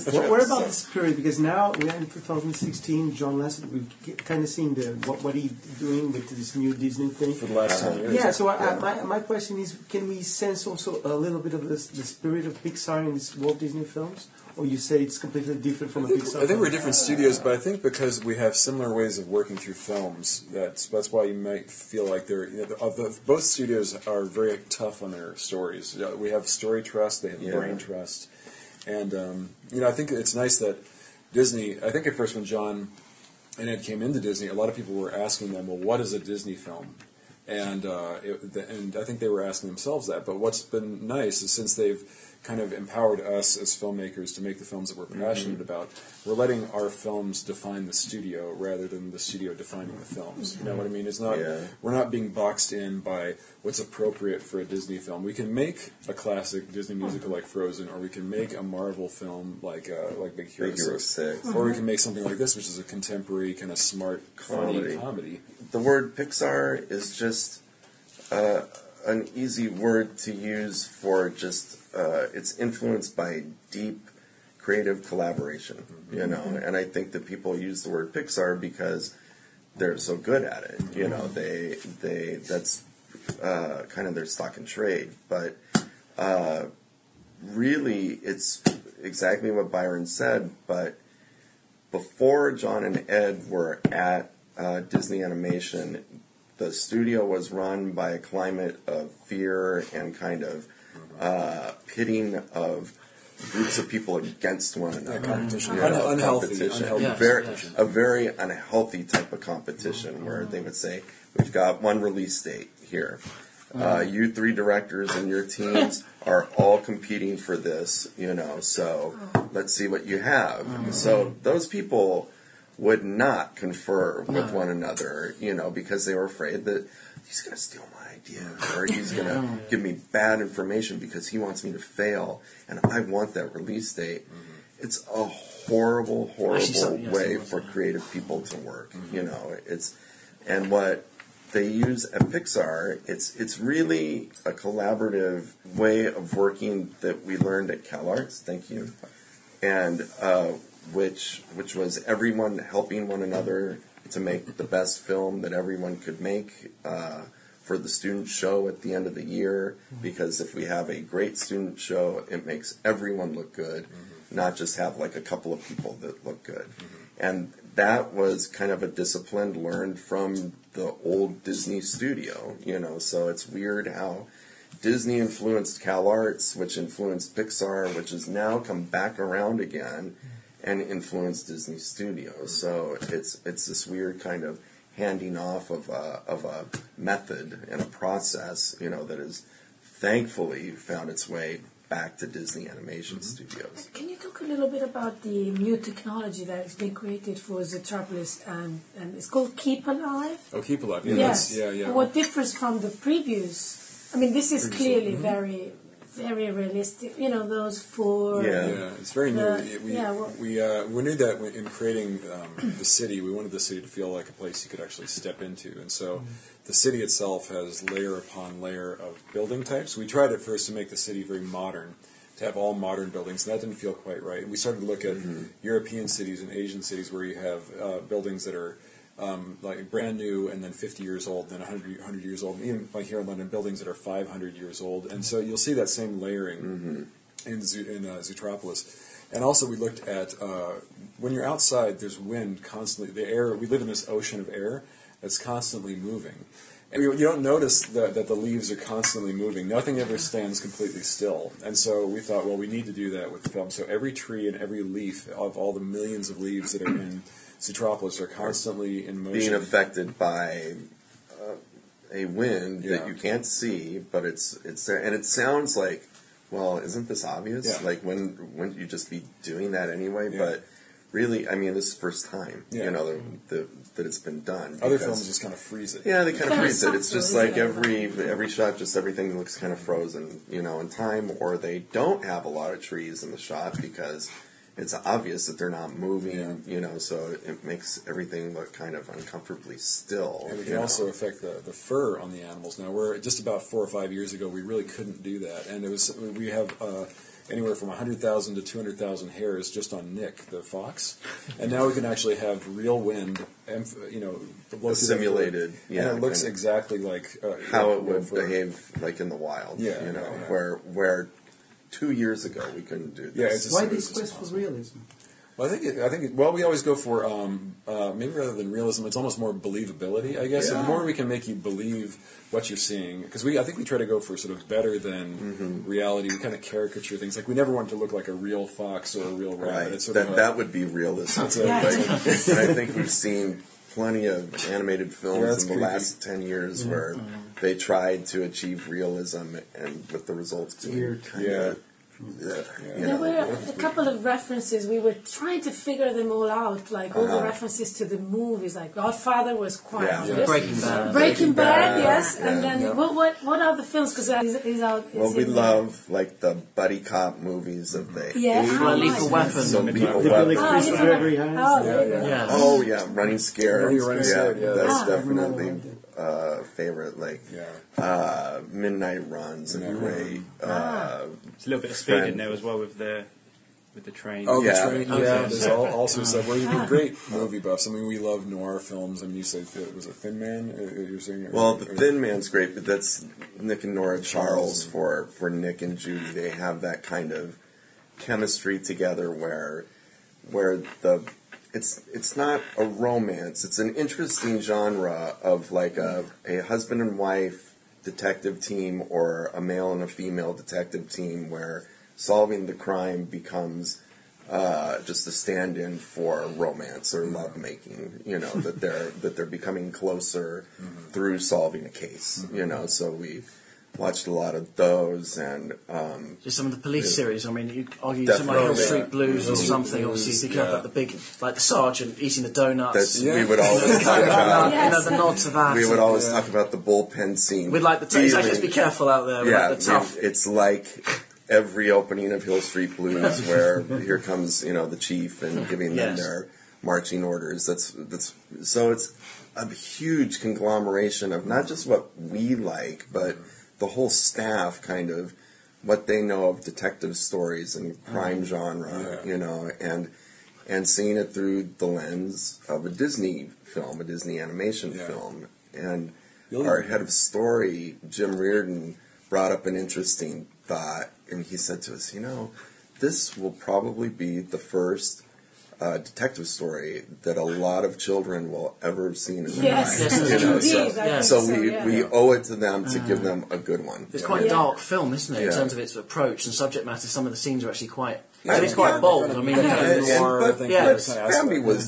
What about the spirit? Because now we're in 2016. John Lasseter, we've kind of seen what he's doing with this new Disney thing for the last 10 years. Yeah. So my question is, can we sense also a little bit of the spirit of Pixar in these Walt Disney films? Or you say it's completely different from a Pixar? I think we're different studios, but I think because we have similar ways of working through films, that's why you might feel like they're. Both studios are very tough on their stories. We have story trust, they have brain trust, and I think it's nice that Disney. I think at first when John and Ed came into Disney, a lot of people were asking them, "Well, what is a Disney film?" And I think they were asking themselves that. But what's been nice is since they've kind of empowered us as filmmakers to make the films that we're passionate about, we're letting our films define the studio rather than the studio defining the films. You know what I mean? It's not we're not being boxed in by what's appropriate for a Disney film. We can make a classic Disney musical like Frozen, or we can make a Marvel film like Big Hero 6, or we can make something like this, which is a contemporary kind of smart, funny comedy. The word Pixar is just an easy word to use for just it's influenced by deep creative collaboration, and I think that people use the word Pixar because they're so good at it. They that's kind of their stock in trade, but really it's exactly what Byron said. But before John and Ed were at Disney Animation, the studio was run by a climate of fear and kind of pitting of groups of people against one another. Competition. Unhealthy. Competition. A very unhealthy type of competition where they would say, we've got one release date here. You three directors and your teams are all competing for this, so let's see what you have. So those people would not confer with one another, because they were afraid that he's going to steal my idea, or he's going to give me bad information because he wants me to fail, and I want that release date. It's a horrible way for creative people to work, and what they use at Pixar, it's really a collaborative way of working that we learned at CalArts, thank you, and which was everyone helping one another to make the best film that everyone could make for the student show at the end of the year, because if we have a great student show, it makes everyone look good, not just have like a couple of people that look good. And that was kind of a discipline learned from the old Disney studio, so it's weird how Disney influenced CalArts, which influenced Pixar, which has now come back around again and influenced Disney Studios. So it's this weird kind of handing off of a method and a process, that has thankfully found its way back to Disney Animation Studios. Can you talk a little bit about the new technology that has been created for Zootropolis, and it's called Keep Alive? Oh, Keep Alive. Yes. What differs from the previous? I mean, this is clearly very, very realistic. Those four. Yeah, it's very new. We knew that in creating the city, we wanted the city to feel like a place you could actually step into, and so the city itself has layer upon layer of building types. We tried at first to make the city very modern, to have all modern buildings, and that didn't feel quite right. We started to look at European cities and Asian cities where you have buildings that are like brand new and then 50 years old, then 100 years old, and even like here in London, buildings that are 500 years old. And so you'll see that same layering in Zootropolis. And also we looked at, when you're outside, there's wind constantly. The air, we live in this ocean of air that's constantly moving. And you don't notice that the leaves are constantly moving. Nothing ever stands completely still. And so we thought, well, we need to do that with the film. So every tree and every leaf of all the millions of leaves that are in Zootropolis are constantly in motion. Being affected by a wind that you can't see, but it's there. And it sounds like, well, isn't this obvious? Yeah. Like, wouldn't you just be doing that anyway? Yeah. But really, I mean, this is the first time, that it's been done. Other films just kind of freeze it. Yeah, they kind of freeze it. It's just like every shot, just everything looks kind of frozen, in time. Or they don't have a lot of trees in the shot because it's obvious that they're not moving, so it makes everything look kind of uncomfortably still. And it can also affect the fur on the animals. Now, just about 4 or 5 years ago, we really couldn't do that. And we have anywhere from 100,000 to 200,000 hairs just on Nick, the fox, and now we can actually have real wind, simulated, and it looks exactly like how it would behave, like in the wild. Where 2 years ago we couldn't do this. Why this quest for realism? Well, I think we always go for maybe rather than realism, it's almost more believability, I guess. Yeah. And the more we can make you believe what you're seeing, because I think we try to go for sort of better than reality. We kind of caricature things. Like we never want to look like a real fox or a real rabbit. Right. It's sort that would be realism. And I think we've seen plenty of animated films in the last 10 years where they tried to achieve realism, and with the results being There were a couple of references. We were trying to figure them all out, like all the references to the movies. Like Godfather was quite obvious. Breaking Bad, yes. And then what are the films? Because is out. We love like the buddy cop movies of the 80s. Lethal Weapon. Oh yeah, Running Scared. That's definitely favorite. Like Midnight Run's a great. It's a little bit of speed in there as well with the train. Oh, the train. There's also stuff. We're great movie buffs. I mean, we love noir films. I mean, you said was it Thin Man? You're saying? The Thin Man's great, but that's Nick and Nora Charles for Nick and Judy. They have that kind of chemistry together where it's not a romance. It's an interesting genre of like a husband and wife detective team or a male and a female detective team where solving the crime becomes just a stand-in for romance or lovemaking. That they're becoming closer through solving a case. So we watched a lot of those and just some of the police series. I mean, you argue something like Hill Street Blues or something. Obviously, thinking about the big, like the sergeant eating the donuts. We would always talk about. The nod to that. We would always talk about the bullpen scene. We'd like the just be careful out there. Like the tough. It's like every opening of Hill Street Blues, where here comes the chief and giving them their marching orders. So it's a huge conglomeration of not just what we like, but the whole staff, kind of what they know of detective stories and crime genre, and seeing it through the lens of a Disney film, a Disney animation film. And our head of story, Jim Reardon, brought up an interesting thought, and he said to us, this will probably be the first detective story that a lot of children will ever have seen in their lives. So we owe it to them to give them a good one. It's quite a dark film, isn't it, in terms of its approach and subject matter. Some of the scenes are actually quite quite bold. I mean, but Bambi was.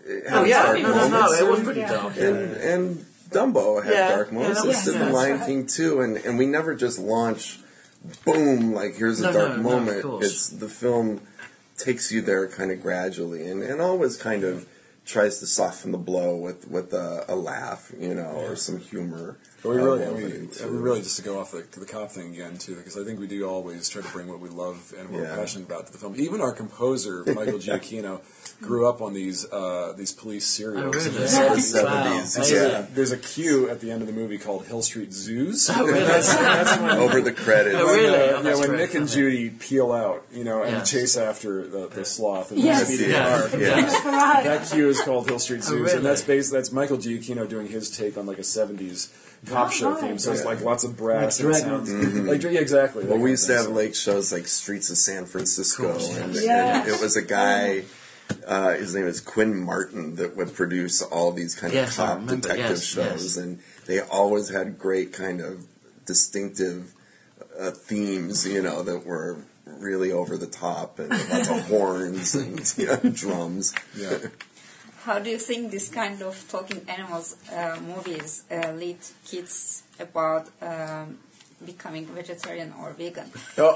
It was pretty dark. And Dumbo had dark moments. And The Lion King too. And we never just launch, boom, like here's a dark moment. It's the film takes you there kind of gradually and always kind of tries to soften the blow with a laugh, or some humor. But we really just to go off the cop thing again too, because I think we do always try to bring what we love and we're passionate about to the film. Even our composer Michael Giacchino grew up on these police serials in the 70s. There's a cue at the end of the movie called Hill Street Zoos. That's over the credits. When Nick and Judy peel out, and chase after the sloth and the speeding car. That cue is called Hill Street Zoos, and that's Michael Giacchino doing his take on like a 70s cop show theme. So it's like lots of brass and sounds. Exactly. Well, we used to have lake shows like Streets of San Francisco, and it was a guy. His name is Quinn Martin that would produce all these kind of cop detective shows, and they always had great kind of distinctive themes, that were really over the top and lots of horns and drums. Yeah. How do you think this kind of talking animals movies lead kids about becoming vegetarian or vegan?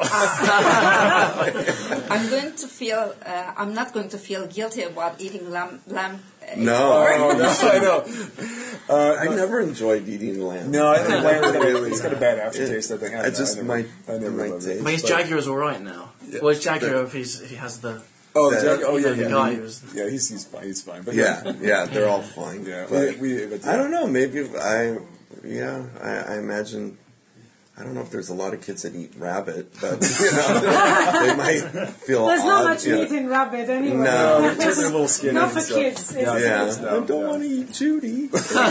I'm not going to feel guilty about eating lamb. No, I know. I never enjoyed eating lamb. No, I think lamb it's got a bad aftertaste. I think I never taste. But his Jaguar's all right now. Yeah. Well, his Jaguar if he has the. The guy he's fine. But they're all fine. Yeah, but I don't know. Maybe I imagine. I don't know if there's a lot of kids that eat rabbit, but they might feel There's odd. not much meat in rabbit anyway. No, it's just a little skinny. Not for kids. I don't want to eat Judy.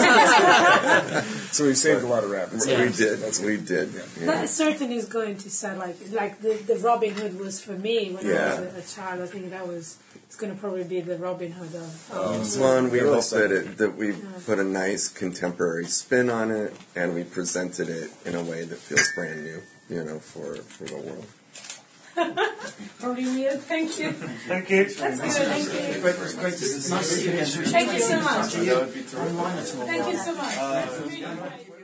So we saved a lot of rabbits. We did. That certainly is going to sound like the Robin Hood was for me when I was a child. I think it's going to probably be the Robin Hood of this one. We hope that we put a nice contemporary spin on it, and we presented it in a way that feels brand new, for the world. Brilliant, thank you. Thank you. That's good, thank you. Great, nice to see you again. Thank you so much. Online at all. Thank you so much.